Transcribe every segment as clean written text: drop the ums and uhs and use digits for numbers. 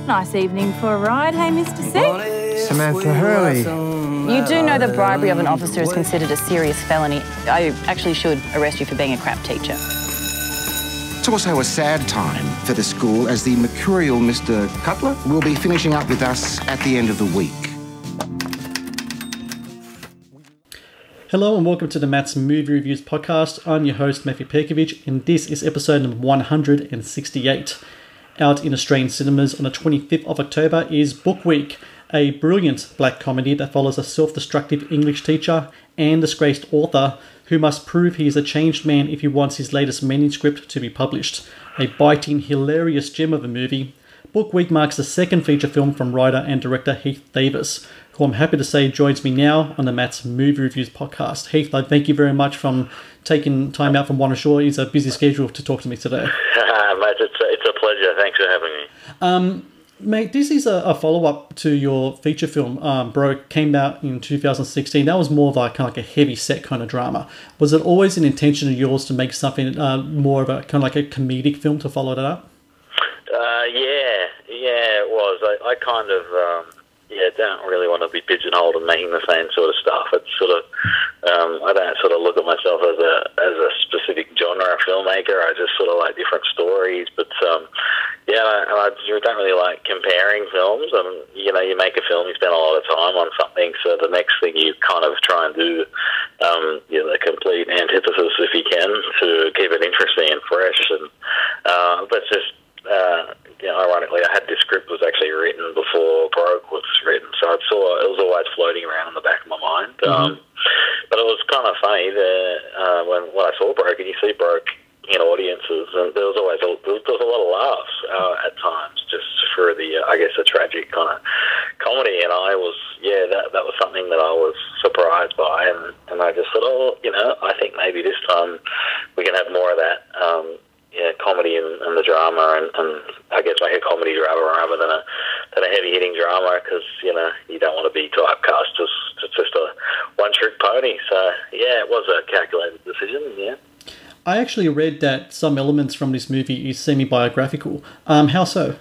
Nice evening for a ride, hey, Mr. Seth? Samantha Hurley. You do know that bribery of an officer is considered a serious felony. I actually should arrest you for being a crap teacher. It's also a sad time for the school as the mercurial Mr. Cutler will be finishing up with us at the end of the week. Hello and welcome to the Matt's Movie Reviews podcast. I'm your host, Matthew Perkovich, and this is episode number 168. Out in Australian cinemas on the 25th of October is Book Week, a brilliant black comedy that follows a self-destructive English teacher and disgraced author who must prove he is a changed man if he wants his latest manuscript to be published. A biting, hilarious gem of a movie, Book Week marks the second feature film from writer and director Heath Davis, who I'm happy to say joins me now on the Matt's Movie Reviews podcast. Heath, I thank you very much for taking time out from Wanashore. It's a busy schedule to talk to me today. Mate, it's a pleasure. Thanks for having me. Mate, this is a follow-up to your feature film, Broke, came out in 2016. That was more of like kind of like a heavy set kind of drama. Was it always an intention of yours to make something more of a kind of like a comedic film to follow that up? Yeah, it was. I kind of, don't really want to be pigeonholed and making the same sort of stuff. It's sort of, I don't sort of look at myself as a specific genre filmmaker. I just sort of like different stories. But I don't really like comparing films. You make a film, you spend a lot of time on something, so the next thing you kind of try and do, the complete antithesis if you can to keep it interesting and fresh. And but just. Ironically, I had this script was actually written before Broke was written, so I saw it was always floating around in the back of my mind. But it was kind of funny when I saw Broke, and you see Broke in audiences, and there was always a lot of laughs at times, just for the the tragic kind of comedy. And I was that was something that I was surprised by, and I just thought, I think maybe this time we can have more of that. Comedy and the drama, and I guess make a comedy drama rather than a heavy-hitting drama, because, you don't want to be typecast as just a one-trick pony. So, it was a calculated decision, I actually read that some elements from this movie is semi-biographical. How so?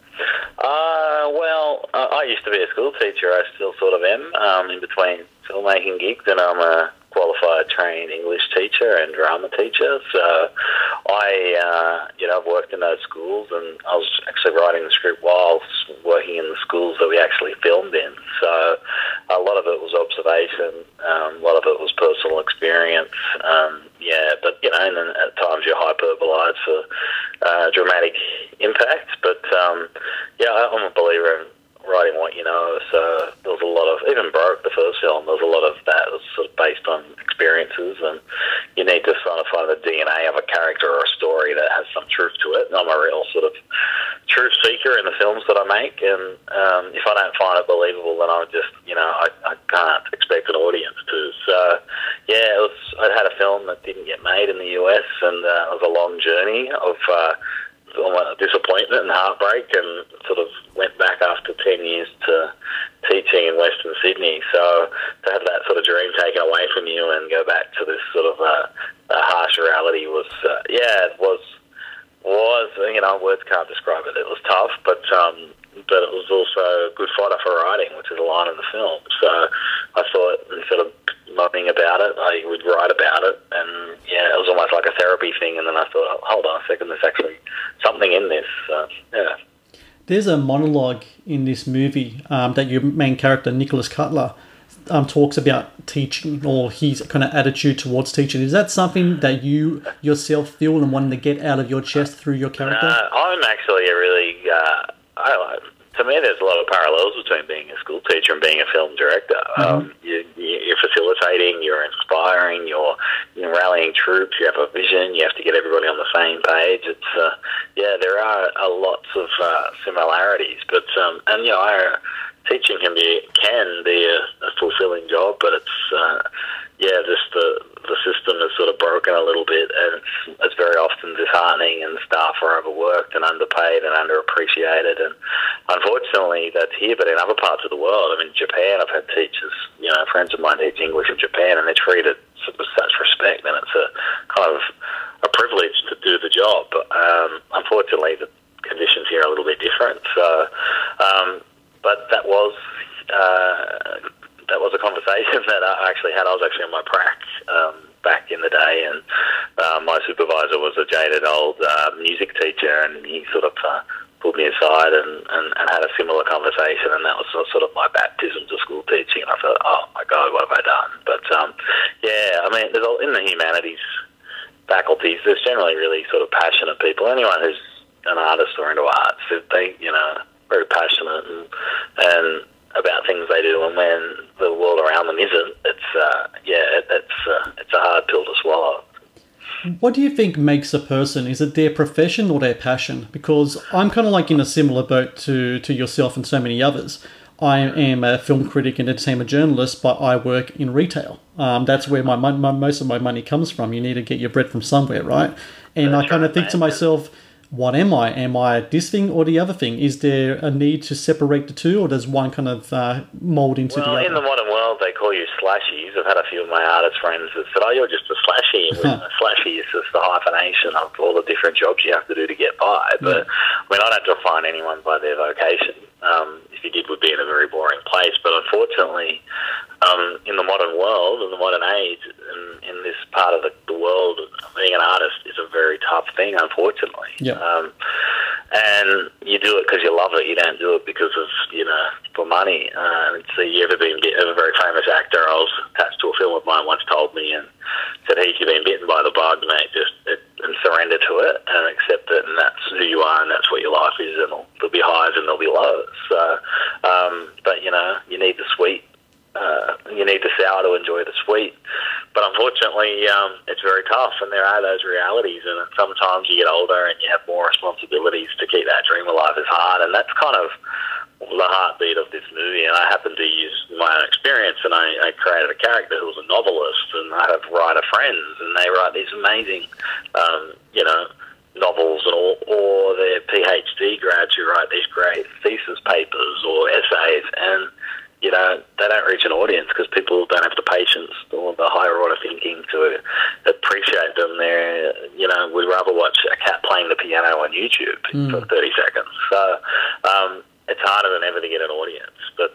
I used to be a school teacher. I still sort of am, in between filmmaking gigs, and I'm a qualified trained English teacher and drama teacher. So I've worked in those schools, and I was actually writing the script whilst working in the schools that we actually filmed in. So a lot of it was observation, a lot of it was personal experience. And then at times you're hyperbolized for dramatic impact. But I'm a believer in writing what you know, so there was a lot of, even Broke, the first film, there was a lot of that was sort of based on experiences, and you need to sort of find the DNA of a character or a story that has some truth to it. And I'm a real sort of truth seeker in the films that I make, and if I don't find it believable, then I just, I can't expect an audience to. So, I had a film that didn't get made in the US, and it was a long journey of disappointment and heartbreak, and sort of went back after 10 years to teaching in Western Sydney. So to have that sort of dream taken away from you and go back to this sort of harsh reality was, words can't describe it. It was tough, but it was also a good fodder for writing, which is a line in the film. So I thought, instead of moaning about it, I would write about it, and it was almost like a therapy thing. And then I thought, hold on a second, there's actually something in this. There's a monologue in this movie that your main character, Nicholas Cutler, talks about teaching, or his kind of attitude towards teaching. Is that something that you yourself feel and wanting to get out of your chest through your character? I'm actually a really... to me, there's a lot of parallels between being a school teacher and being a film director. You're facilitating, you're inspiring, you're rallying troops, you have a vision, you have to get everybody on the same page. It's there are lots of similarities, but teaching can be a fulfilling job, but it's just the system is sort of broken a little bit, and it's very often disheartening, and staff are overworked and underpaid and underappreciated, and unfortunately that's here, but in other parts of the world, I mean, Japan, I've had teachers, friends of mine teach English in Japan, and they're treated with such respect, and it's a kind of a privilege to do the job. Unfortunately, the conditions here are a little bit different, so I was actually on my prac back in the day, and my supervisor was a jaded old music teacher, and he sort of pulled me aside and had a similar conversation, and that was sort of my baptism to school teaching, and I thought, oh my God, what have I done? But yeah, I mean, in the humanities faculties, there's generally really sort of passionate people. Anyone who's an artist or into arts, they, very passionate and about things they do, and when the world around them isn't, it's a hard pill to swallow. What do you think makes a person? Is it their profession or their passion? Because I'm kind of like in a similar boat to yourself and so many others. I am a film critic and entertainment journalist, but I work in retail. That's where most of my money comes from. You need to get your bread from somewhere, right? And I kind of think to myself, what am I? Am I this thing or the other thing? Is there a need to separate the two, or does one kind of mould into the other? Well, in the modern world, they call you slashies. I've had a few of my artist friends that said, oh, you're just a slashie. A slashie is just the hyphenation of all the different jobs you have to do to get by. But I mean, I don't define anyone by their vocation. If you did, would be in a very boring place. But unfortunately, in the modern world, in the modern age, in this part of the world, being an artist is a very tough thing, unfortunately. Yeah. And you do it because you love it. You don't do it because of, for money. So a very famous actor I was attached to a film of mine once told me and said, hey, if you've been bitten by the bug, mate, and surrender to it and accept it, and that's who you are and that's what your life is, and there'll be highs and there'll be lows. So, but, you need the sweet. You need the sour to enjoy the sweet. But unfortunately, it's very tough, and there are those realities, and sometimes you get older and you have more responsibilities to keep that dream alive. It's hard, and that's kind of the heartbeat of this movie. And I happen to use my own experience, and I created a character who was a novelist, and I have writer friends, and they write these amazing, novels, or they're PhD grads who write these great thesis papers or essays, and they don't reach an audience because people don't have the patience or the higher order thinking to appreciate them. We'd rather watch a cat playing the piano on YouTube for 30 seconds. So it's harder than ever to get an audience. But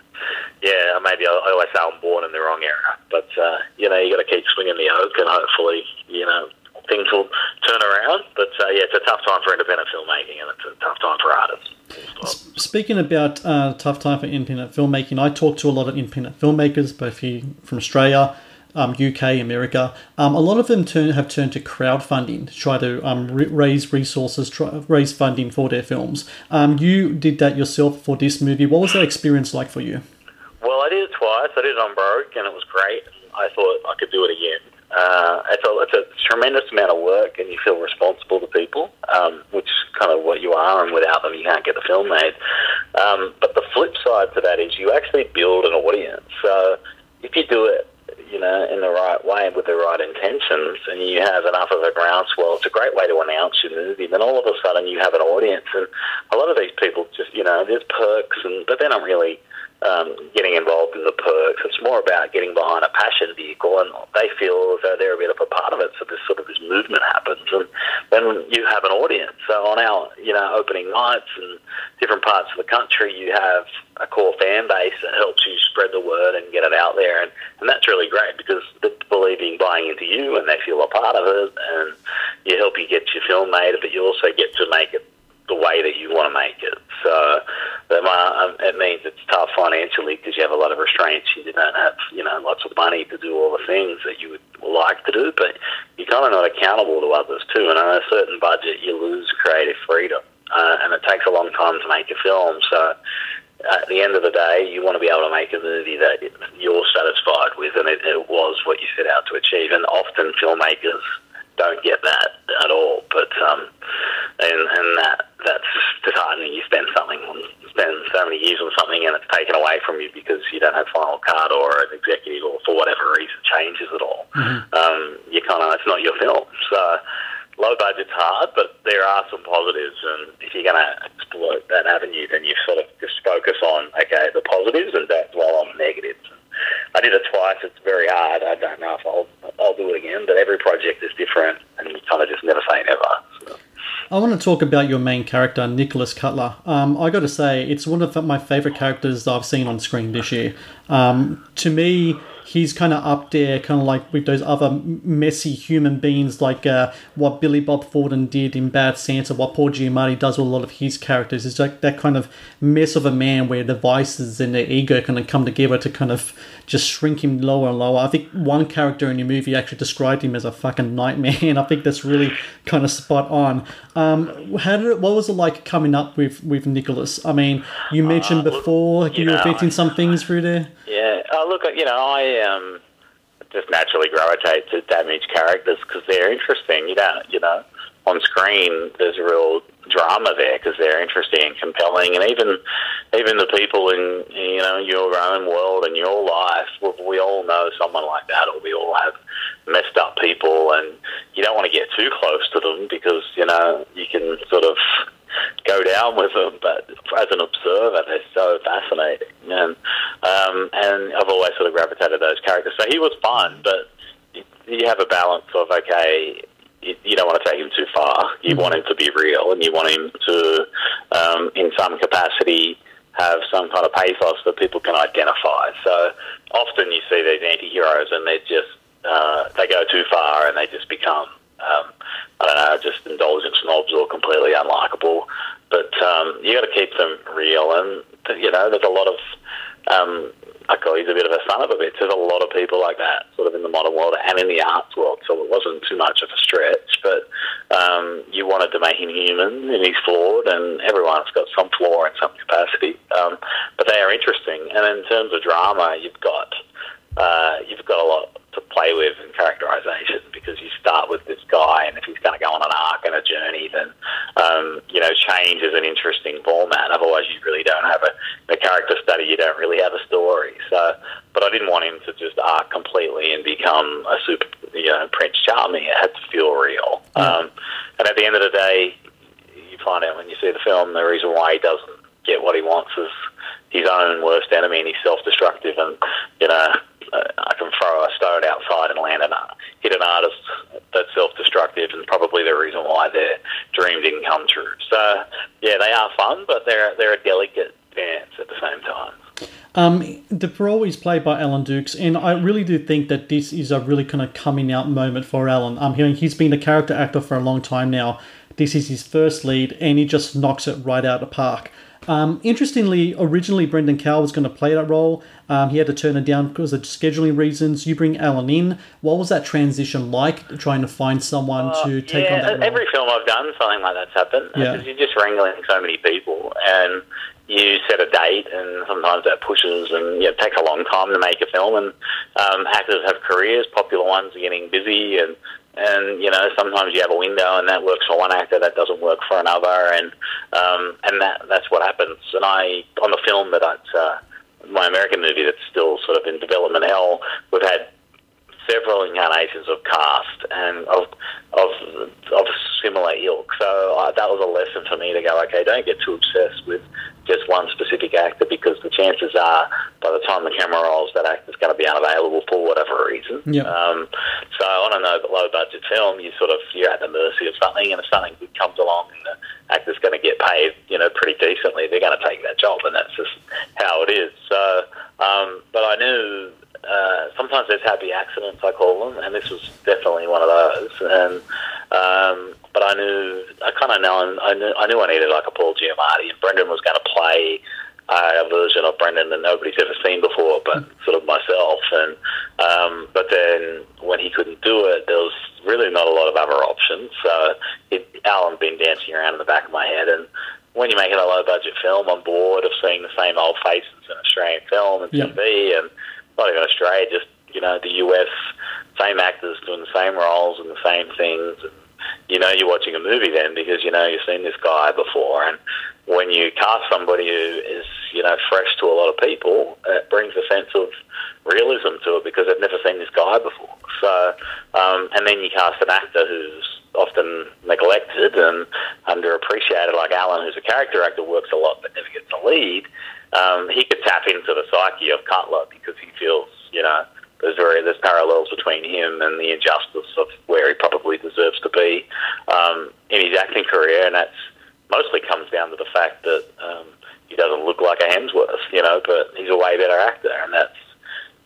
maybe I always say I'm born in the wrong era. But you got to keep swinging the oak, and hopefully things will turn around. But it's a tough time for independent filmmaking, and it's a tough time for artists. Speaking about tough time for independent filmmaking, I talk to a lot of independent filmmakers, both here from Australia, UK, America. A lot of them have turned to crowdfunding to try to raise resources, raise funding for their films. You did that yourself for this movie. What was that experience like for you? Well, I did it twice. I did it on Broke, and it was great. I thought I could do it again. It's a tremendous amount of work, and you feel responsible to people, which is kind of what you are, and without them you can't get the film made. But the flip side to that is you actually build an audience. So if you do it, in the right way with the right intentions, and you have enough of a groundswell, it's a great way to announce your movie. Then all of a sudden you have an audience, and a lot of these people just, there's perks, but they're not really getting involved in the perks. It's more about getting behind a passion vehicle, and they feel as though they're a bit of a part of it. So this movement happens, and then you have an audience. So on our opening nights in different parts of the country, you have a core fan base that helps you spread the word and get it out there, and that's really great because they're buying into you, and they feel a part of it, and you help you get your film made, but you also get to make it the way that you want to make it. So it means it's tough financially because you have a lot of restraints. You don't have, lots of money to do all the things that you would like to do, but you're kind of not accountable to others too. And on a certain budget, you lose creative freedom, and it takes a long time to make a film. So at the end of the day, you want to be able to make a movie that you're satisfied with, and it was what you set out to achieve. And often filmmakers don't get that at all, but that's disheartening. You spend so many years on something, and it's taken away from you because you don't have final cut or an executive, or for whatever reason changes it all. It's not your film. So low budget's hard, but there are some positives, and if you're going to exploit that avenue, then you sort of just focus on the positives and don't dwell on negatives. I did it twice. It's very hard. I don't know if I'll do it again, but every project is different, and you kind of just never say never. So. I want to talk about your main character, Nicholas Cutler. I got to say, it's one of my favourite characters I've seen on screen this year. To me, he's kind of up there, kind of like with those other messy human beings, like what Billy Bob Thornton did in Bad Santa, what Paul Giamatti does with a lot of his characters. It's like that kind of mess of a man where the vices and their ego kind of come together to kind of just shrink him lower and lower. I think one character in your movie actually described him as a fucking nightmare, and I think that's really kind of spot on. What was it like coming up with Nicholas? I mean, you mentioned before you were inventing some things through there. Yeah, look, I just naturally gravitate to damaged characters because they're interesting. On screen there's a real drama there because they're interesting and compelling, and even the people in your own world and your life, we all know someone like that, or we all have messed up people, and you don't want to get too close to them because you can sort of go down with them, but as an observer they're so fascinating, and I've always sort of gravitated to those characters. So he was fun, but you have a balance of, okay, you don't want to take him too far. You want him to be real, and you want him to, in some capacity, have some kind of pathos that people can identify. So often you see these anti-heroes, and they just they go too far, and they just become, just indulgent snobs or completely unlikable. But you got to keep them real, and there's a lot of. I call he's a bit of a son of a bitch. There's a lot of people like that sort of in the modern world and in the arts world, so it wasn't too much of a stretch, but you wanted to make him human, and he's flawed, and everyone's got some flaw in some capacity, but they are interesting. And in terms of drama, you've got a lot to play with in characterization, because you start with this guy, and if he's going to go on an arc and a journey, then change is an interesting format. Otherwise, you really don't have a character study. You don't really have a story. So, but I didn't want him to just arc completely and become a super, Prince Charming. It had to feel real. And at the end of the day, you find out when you see the film, the reason why he doesn't get what he wants is his own worst enemy, and he's self-destructive. And I can throw a stone outside and hit an artist that's self-destructive, and probably the reason why their dream didn't come true. So, yeah, they are fun, but they're a delicate dance at the same time. The role is played by Alan Dukes, and I really do think that this is a really kind of coming out moment for Alan. He's been a character actor for a long time now. This is his first lead, and he just knocks it right out of the park. Interestingly, originally Brendan Cowell was going to play that role. He had to turn it down because of scheduling reasons. You bring Alan in. What was that transition like, trying to find someone to take on that role? Every film I've done, something like that's happened. Because you're just wrangling so many people, and you set a date, and sometimes that pushes, and it takes a long time to make a film, and actors have careers. Popular ones are getting busy, and sometimes you have a window, and that works for one actor, that doesn't work for another, and that's what happens. And on the film my American movie that's still sort of in development hell, we've had several incarnations of cast and of similar ilk. So that was a lesson for me to go, okay, don't get too obsessed with just one specific actor, because the chances are by the time the camera rolls, that actor's going to be unavailable for whatever reason. Yep. So on a low-budget film, you're at the mercy of something, and if something good comes along and the actor's going to get paid, pretty decently, they're going to take that job, and that's just how it is. So, but I knew sometimes there's happy accidents, I call them, and this was definitely one of those. And but I knew I needed like a Paul Giamatti, and Brendan was going to play a version of Brendan that nobody's ever seen before, but sort of myself. And but then when he couldn't do it, there was really not a lot of other options. So Alan been dancing around in the back of my head, and when you're making a low-budget film, I'm bored of seeing the same old faces in Australian film and TV, and not even Australia, just, the US, same actors doing the same roles and the same things. And, you're watching a movie then because, you've seen this guy before. And when you cast somebody who is, fresh to a lot of people, it brings a sense of realism to it because they've never seen this guy before. So, and then you cast an actor who's often neglected and underappreciated, like Alan, who's a character actor, works a lot but never gets a lead. He could tap into the psyche of Cutler because he feels, there's parallels between him and the injustice of where he probably deserves to be in his acting career, and that's mostly comes down to the fact that he doesn't look like a Hemsworth, but he's a way better actor, and that's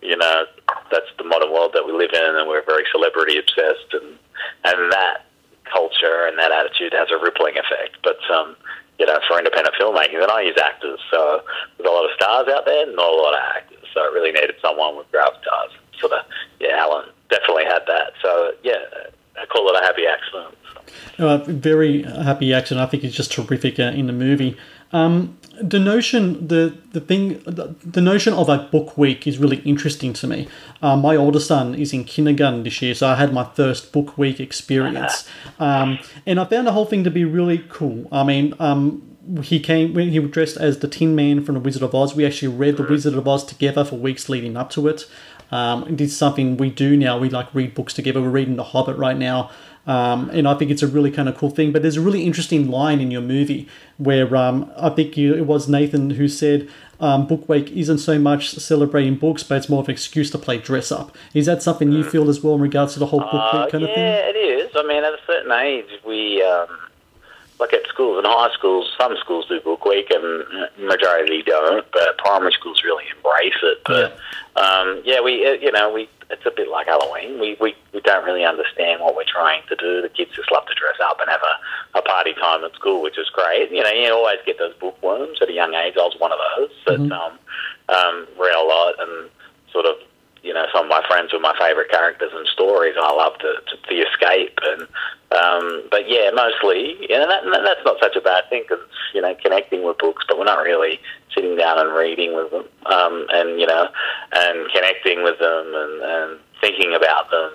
that's the modern world that we live in, and we're very celebrity obsessed, and that culture and that attitude has a rippling effect. But for independent filmmaking, then I use actors. So there's a lot of stars out there, not a lot of actors. So I really needed someone with gravitas. Alan definitely had that. So I call it a happy accident. Very happy accident. I think it's just terrific in the movie. The notion, the notion of a book week is really interesting to me. My older son is in kindergarten this year, so I had my first book week experience, and I found the whole thing to be really cool. I mean, he was dressed as the Tin Man from The Wizard of Oz. We actually read The Wizard of Oz together for weeks leading up to it. It's something we do now. We read books together. We're reading The Hobbit right now. And I think it's a really kind of cool thing. But there's a really interesting line in your movie where I think it was Nathan who said Book Week isn't so much celebrating books, but it's more of an excuse to play dress up. Is that something you feel as well in regards to the whole Book Week kind of thing? Yeah, it is. I mean, at a certain age, we... like at schools and high schools, some schools do Book Week and majority don't, but primary schools really embrace it. But it's a bit like Halloween. We don't really understand what we're trying to do. The kids just love to dress up and have a party time at school, which is great. You always get those bookworms at a young age. I was one of those that read a lot and sort of, some of my friends were my favourite characters and stories. I loved the escape and but mostly, that's not such a bad thing because connecting with books, but we're not really sitting down and reading with them, and connecting with them and thinking about them.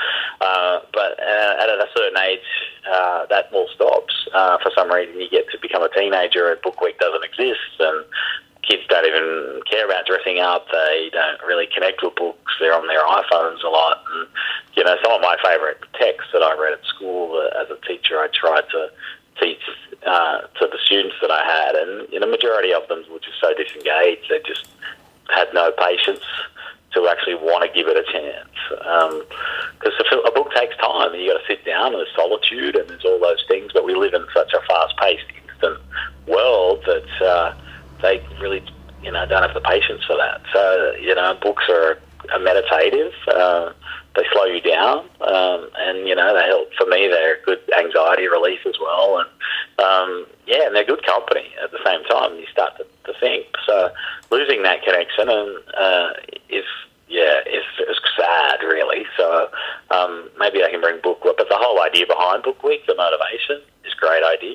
But at a certain age, that all stops. For some reason, you get to become a teenager and Book Week doesn't exist, and kids don't even care about dressing up. They don't really connect with books. They're on their iPhones a lot. And, some of my favourite texts that I read at school as a teacher, I tried to teach to the students that I had. And, the majority of them were just so disengaged. They just had no patience to actually want to give it a chance. Because a book takes time, and you got to sit down, and there's solitude, and there's all those things. But we live in such a fast-paced, instant world that they really, don't have the patience for that. So, books are meditative. They slow you down, and they help. For me, they're good anxiety relief as well, and and they're good company at the same time. You start to think. So losing that connection is sad, really. So maybe I can bring Book Week, but the whole idea behind Book Week, the motivation, is a great idea.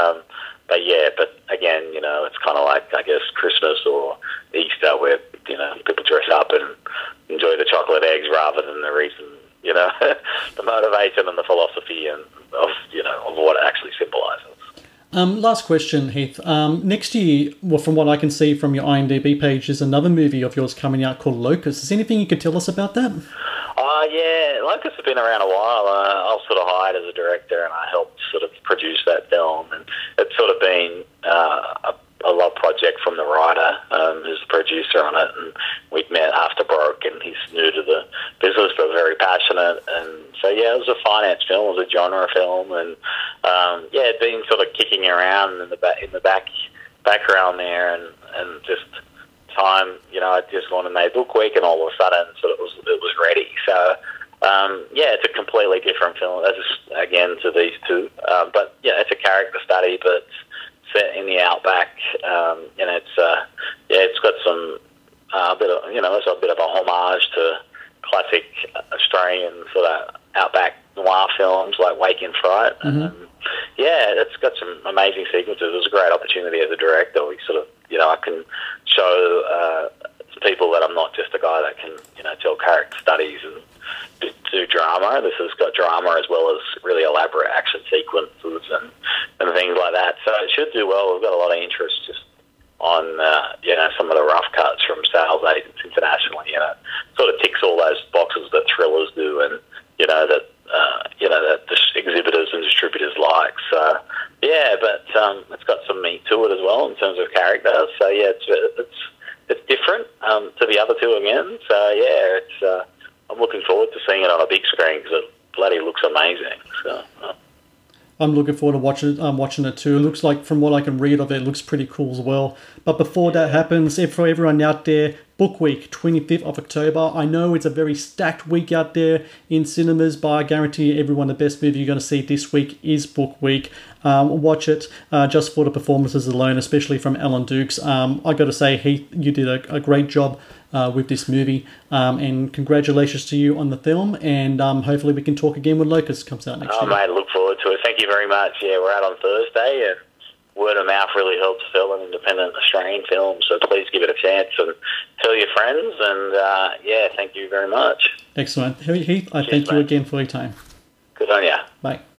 But again, it's kind of like, I guess, Christmas or Easter where, people dress up and enjoy the chocolate eggs rather than the reason, the motivation and the philosophy and of what it actually symbolises. Last question, Heath. Next year, well, from what I can see from your IMDb page, there's another movie of yours coming out called Locust. Is there anything you could tell us about that? Locust has been around a while. I was sort of hired as a director and I helped sort of produce that film. And it's sort of been a love project from the writer who's the producer on it. And we'd met after Broke, and he's new to the business but very passionate. And so, it was a finance film. It was a genre film. And, it'd been sort of kicking around in the background there and just time, I'd just gone and made Book Week, and all of a sudden it was ready. So, it's a completely different film. That's again to these two. But it's a character study, but set in the outback. It's got some it's a bit of a homage to classic Australian sort of outback noir films like Wake in Fright. Mm-hmm. It's got some amazing sequences. It was a great opportunity as a director. We sort of, I can show people that I'm not just a guy that can, tell character studies and do drama. This has got drama as well as really elaborate action sequences and things like that. So it should do well. We've got a lot of interest just on, some of the rough cuts from sales agents internationally. It sort of ticks all those boxes that thrillers do and, that the exhibitors and distributors like. So, but it's got some meat to it as well in terms of character. So, it's different to the other two again. So, I'm looking forward to seeing it on a big screen because it bloody looks amazing. So, I'm looking forward to watching it too. It looks like, from what I can read of it, it looks pretty cool as well. But before that happens, for everyone out there, Book Week, 25th of October. I know it's a very stacked week out there in cinemas, but I guarantee everyone the best movie you're going to see this week is Book Week. Watch it just for the performances alone, especially from Alan Dukes. I got to say, Heath, you did a great job with this movie, and congratulations to you on the film, and hopefully we can talk again when Locust comes out next year. Mate, look forward to it. Thank you very much. Yeah, we're out on Thursday, and word of mouth really helps sell an independent Australian film, so please give it a chance and tell your friends, and thank you very much. Excellent. Heath, I thank you again for your time. Good on you. Bye.